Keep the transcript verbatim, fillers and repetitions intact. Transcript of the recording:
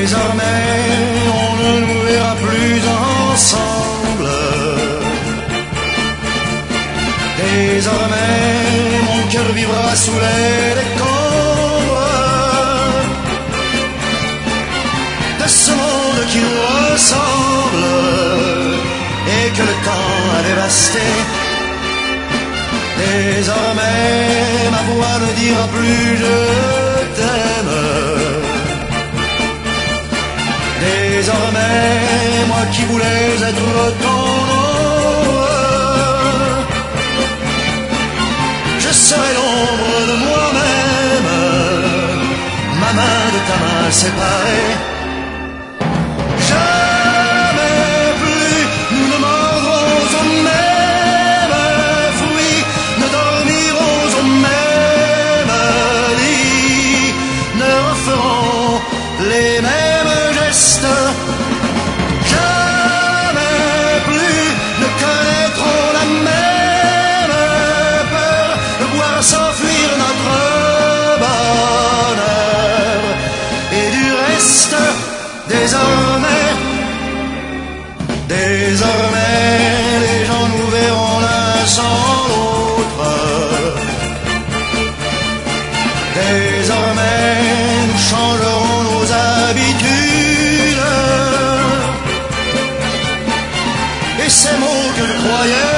Désormais, on ne nous verra plus ensemble. Désormais, mon cœur vivra sous les décombres de ce monde qui nous ressemble et que le temps a dévasté. Désormais, ma voix ne dira plus je t'aime. Désormais, moi qui voulais être ton ombre, je serai l'ombre de moi-même, ma main de ta main séparée. Jamais plus nous ne mordrons au même fruit, ne dormirons au même lit, ne referons les mêmes gestes. Jamais plus ne connaîtrons la même peur de voir s'enfuir notre bonheur. Et du reste, désormais, désormais, les gens nous verront l'un sans l'autre. Désormais, nous changerons nos habitudes. Et ces mots que je croyais